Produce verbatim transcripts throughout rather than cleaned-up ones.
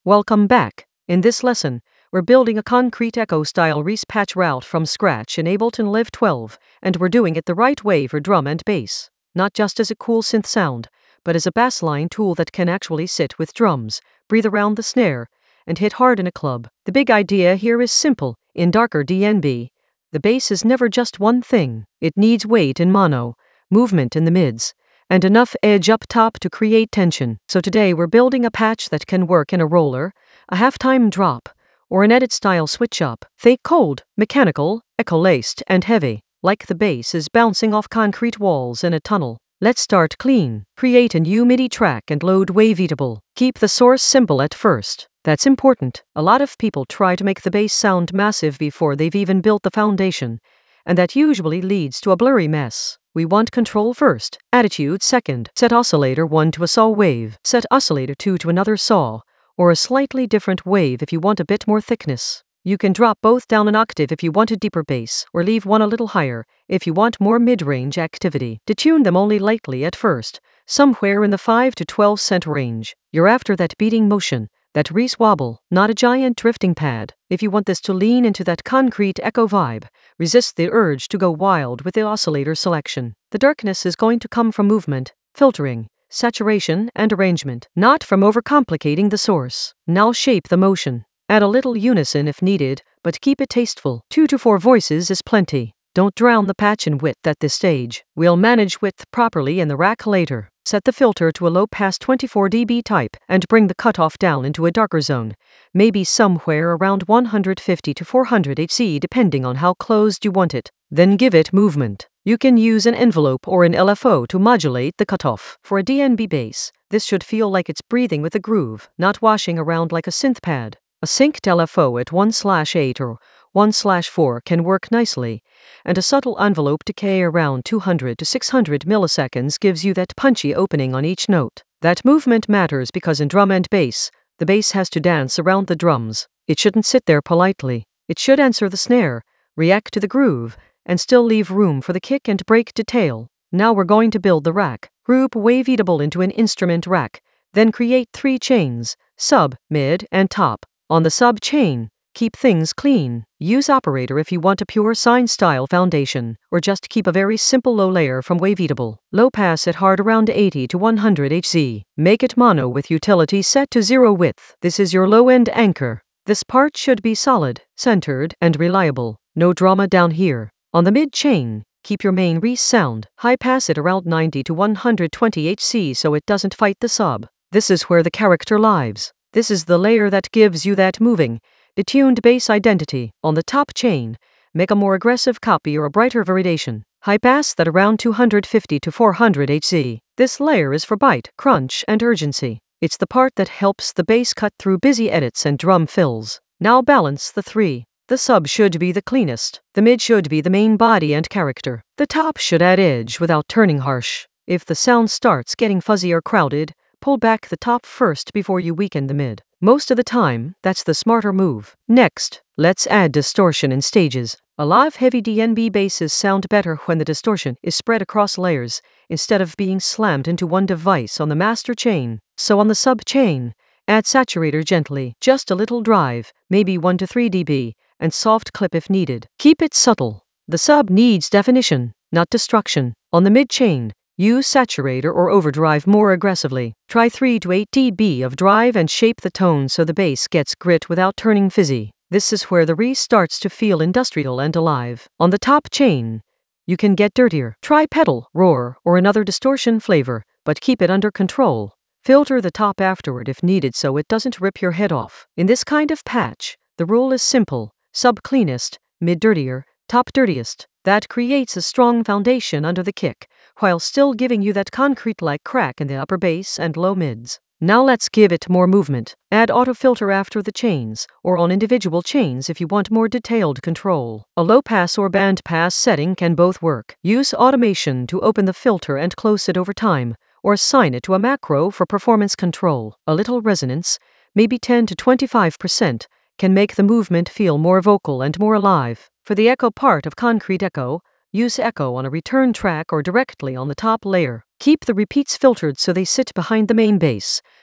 Welcome back. In this lesson, we're building a concrete echo-style Reese patch route from scratch in Ableton Live twelve, and we're doing it the right way for drum and bass. Not just as a cool synth sound, but as a bassline tool that can actually sit with drums, breathe around the snare, and hit hard in a club. The big idea here is simple. In darker D N B, the bass is never just one thing. It needs weight in mono, movement in the mids, and enough edge up top to create tension. So today we're building a patch that can work in a roller, a halftime drop, or an edit-style switch-up. Think cold, mechanical, echo-laced, and heavy, like the bass is bouncing off concrete walls in a tunnel. Let's start clean. Create a new MIDI track and load Waveatable. Keep the source simple at first. That's important. A lot of people try to make the bass sound massive before they've even built the foundation, and that usually leads to a blurry mess. We want control first, attitude second. Set oscillator one to a saw wave. Set oscillator two to another saw, or a slightly different wave if you want a bit more thickness. You can drop both down an octave if you want a deeper bass, or leave one a little higher if you want more mid-range activity. Detune them only lightly at first, somewhere in the five to twelve cent range. You're after that beating motion, that Reese wobble, not a giant drifting pad. If you want this to lean into that concrete echo vibe, resist the urge to go wild with the oscillator selection. The darkness is going to come from movement, filtering, saturation, and arrangement, not from overcomplicating the source. Now shape the motion. Add a little unison if needed, but keep it tasteful. Two to four voices is plenty. Don't drown the patch in width at this stage. We'll manage width properly in the rack later. Set the filter to a low pass twenty-four decibel type and bring the cutoff down into a darker zone, maybe somewhere around one hundred fifty to four hundred hertz depending on how closed you want it. Then give it movement. You can use an envelope or an L F O to modulate the cutoff. For a D N B bass, this should feel like it's breathing with a groove, not washing around like a synth pad. A synced L F O at one slash eight or one slash four can work nicely, and a subtle envelope decay around two hundred to six hundred milliseconds gives you that punchy opening on each note. That movement matters because in drum and bass, the bass has to dance around the drums. It shouldn't sit there politely. It should answer the snare, react to the groove, and still leave room for the kick and break detail. Now we're going to build the rack. Group Waveatable into an instrument rack, then create three chains, sub, mid, and top. On the sub chain, keep things clean. Use operator if you want a pure sine style foundation, or just keep a very simple low layer from Waveatable. Low pass at hard around eighty to one hundred hertz. Make it mono with utility set to zero width. This is your low end anchor. This part should be solid, centered, and reliable. No drama down here. On the mid chain, keep your main Reese sound. High pass it around ninety to one hundred twenty hertz so it doesn't fight the sub. This is where the character lives. This is the layer that gives you that moving, detuned bass identity. On the top chain, make a more aggressive copy or a brighter variation. High pass that around two hundred fifty to four hundred hertz. This layer is for bite, crunch, and urgency. It's the part that helps the bass cut through busy edits and drum fills. Now balance the three. The sub should be the cleanest. The mid should be the main body and character. The top should add edge without turning harsh. If the sound starts getting fuzzy or crowded, pull back the top first before you weaken the mid. Most of the time, that's the smarter move. Next, let's add distortion in stages. A lot of heavy D N B basses sound better when the distortion is spread across layers, instead of being slammed into one device on the master chain. So on the sub chain, add saturator gently, just a little drive, maybe one to three decibels, and soft clip if needed. Keep it subtle. The sub needs definition, not destruction. On the mid chain, use saturator or overdrive more aggressively. Try three to eight decibels of drive and shape the tone so the bass gets grit without turning fizzy. This is where the Reese starts to feel industrial and alive. On the top chain, you can get dirtier. Try pedal, roar, or another distortion flavor, but keep it under control. Filter the top afterward if needed so it doesn't rip your head off. In this kind of patch, the rule is simple: sub cleanest, mid dirtier, top dirtiest. That creates a strong foundation under the kick, while still giving you that concrete-like crack in the upper bass and low mids. Now let's give it more movement. Add auto filter after the chains, or on individual chains if you want more detailed control. A low pass or band pass setting can both work. Use automation to open the filter and close it over time, or assign it to a macro for performance control. A little resonance, maybe ten to twenty-five percent, can make the movement feel more vocal and more alive. For the echo part of Concrete Echo, use echo on a return track or directly on the top layer. Keep the repeats filtered so they sit behind the main bass,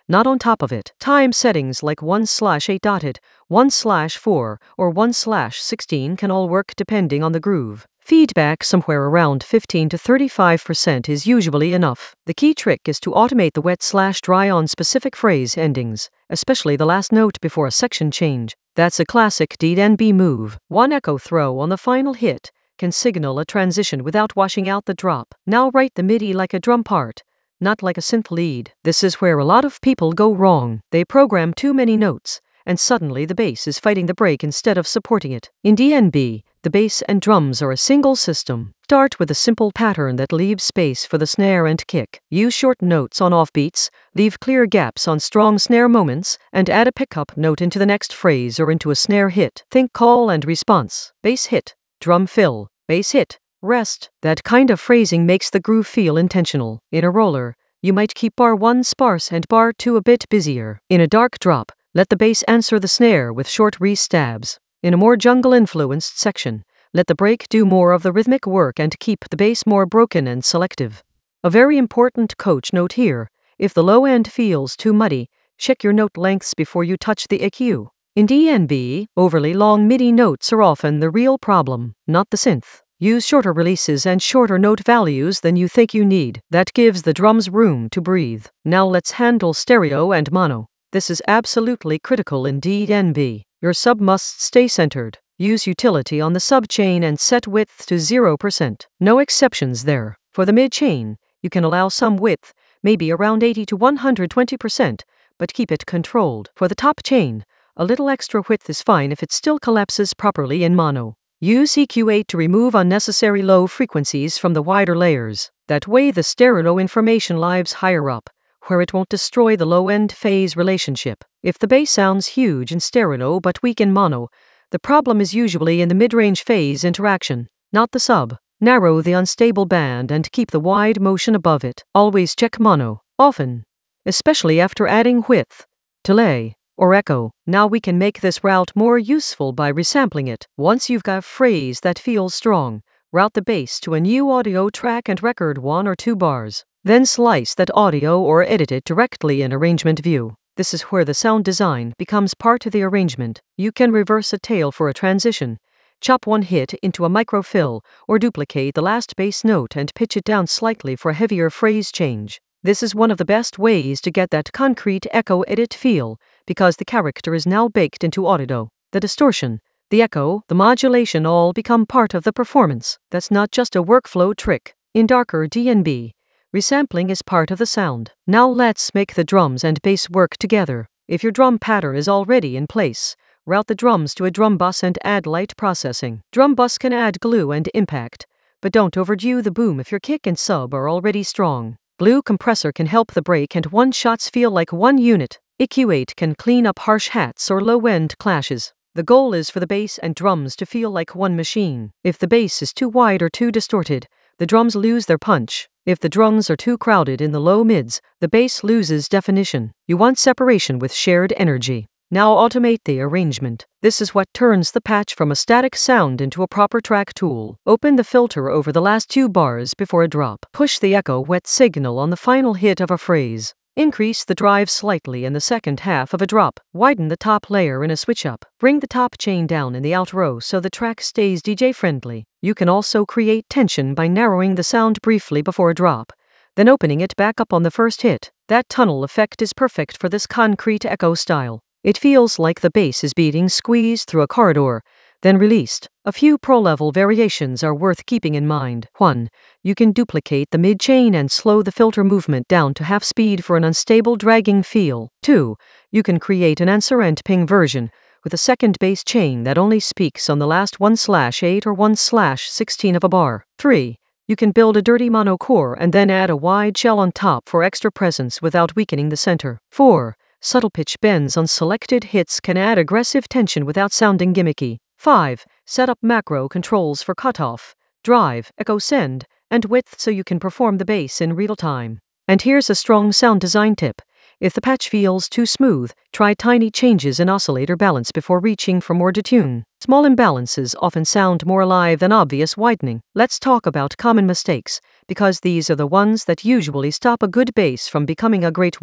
not on top of it. Time settings like one slash eight dotted, one slash four, or one slash sixteen can all work depending on the groove. Feedback somewhere around fifteen to thirty-five percent is usually enough. The key trick is to automate the wet slash dry on specific phrase endings, especially the last note before a section change. That's a classic D N B move. One echo throw on the final hit can signal a transition without washing out the drop. Now write the MIDI like a drum part, not like a synth lead. This is where a lot of people go wrong. They program too many notes, and suddenly the bass is fighting the break instead of supporting it. In D N B, the bass and drums are a single system. Start with a simple pattern that leaves space for the snare and kick. Use short notes on offbeats, leave clear gaps on strong snare moments, and add a pickup note into the next phrase or into a snare hit. Think call and response. Bass hit, drum fill, bass hit, rest. That kind of phrasing makes the groove feel intentional. In a roller, you might keep bar one sparse and bar two a bit busier. In a dark drop, let the bass answer the snare with short re-stabs. In a more jungle-influenced section, let the break do more of the rhythmic work and keep the bass more broken and selective. A very important coach note here: if the low end feels too muddy, check your note lengths before you touch the E Q. In D N B, overly long MIDI notes are often the real problem, not the synth. Use shorter releases and shorter note values than you think you need. That gives the drums room to breathe. Now let's handle stereo and mono. This is absolutely critical in D N B. Your sub must stay centered. Use utility on the sub chain and set width to zero percent. No exceptions there. For the mid chain, you can allow some width, maybe around eighty to one hundred twenty percent, but keep it controlled. For the top chain, a little extra width is fine if it still collapses properly in mono. Use E Q eight to remove unnecessary low frequencies from the wider layers. That way the stereo information lives higher up, where it won't destroy the low-end phase relationship. If the bass sounds huge in stereo but weak in mono, the problem is usually in the mid-range phase interaction, not the sub. Narrow the unstable band and keep the wide motion above it. Always check mono, often, especially after adding width, delay, or echo. Now we can make this route more useful by resampling it. Once you've got a phrase that feels strong, route the bass to a new audio track and record one or two bars. Then slice that audio or edit it directly in arrangement view. This is where the sound design becomes part of the arrangement. You can reverse a tail for a transition, chop one hit into a microfill, or duplicate the last bass note and pitch it down slightly for a heavier phrase change. This is one of the best ways to get that concrete echo edit feel, because the character is now baked into audio. The distortion, the echo, the modulation all become part of the performance. That's not just a workflow trick. In darker D N B, resampling is part of the sound. Now let's make the drums and bass work together. If your drum pattern is already in place, route the drums to a drum bus and add light processing. Drum bus can add glue and impact, but don't overdo the boom if your kick and sub are already strong. Glue compressor can help the break and one-shots feel like one unit. E Q eight can clean up harsh hats or low-end clashes. The goal is for the bass and drums to feel like one machine. If the bass is too wide or too distorted, the drums lose their punch. If the drums are too crowded in the low mids, the bass loses definition. You want separation with shared energy. Now automate the arrangement. This is what turns the patch from a static sound into a proper track tool. Open the filter over the last two bars before a drop. Push the echo wet signal on the final hit of a phrase. Increase the drive slightly in the second half of a drop. Widen the top layer in a switch up. Bring the top chain down in the out row so the track stays D J friendly. You can also create tension by narrowing the sound briefly before a drop, then opening it back up on the first hit. That tunnel effect is perfect for this concrete echo style. It feels like the bass is being squeezed through a corridor, then released. A few pro-level variations are worth keeping in mind. one. You can duplicate the mid-chain and slow the filter movement down to half speed for an unstable dragging feel. two. You can create an answer and ping version with a second bass chain that only speaks on the last one slash eight or one slash sixteen of a bar. three. You can build a dirty mono core and then add a wide shell on top for extra presence without weakening the center. four. Subtle pitch bends on selected hits can add aggressive tension without sounding gimmicky. five. Set up macro controls for cutoff, drive, echo send, and width so you can perform the bass in real time. And here's a strong sound design tip. If the patch feels too smooth, try tiny changes in oscillator balance before reaching for more detune. Small imbalances often sound more alive than obvious widening. Let's talk about common mistakes, because these are the ones that usually stop a good bass from becoming a great one.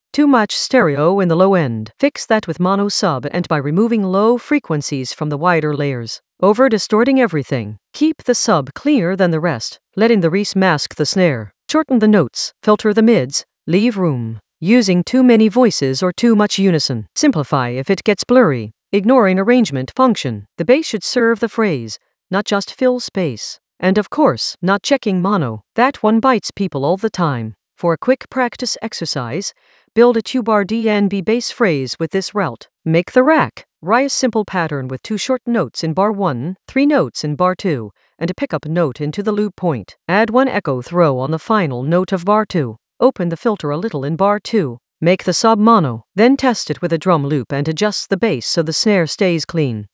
Too much stereo in the low end. Fix that with mono sub and by removing low frequencies from the wider layers. Over distorting everything. Keep the sub cleaner than the rest, letting the Reese mask the snare. Shorten the notes, filter the mids, leave room. Using too many voices or too much unison. Simplify if it gets blurry. Ignoring arrangement function. The bass should serve the phrase, not just fill space. And of course, not checking mono. That one bites people all the time. For a quick practice exercise, build a two-bar D N B bass phrase with this route. Make the rack. Write a simple pattern with two short notes in bar one, three notes in bar two, and a pickup note into the loop point. Add one echo throw on the final note of bar two. Open the filter a little in bar two. Make the sub mono. Then test it with a drum loop and adjust the bass so the snare stays clean.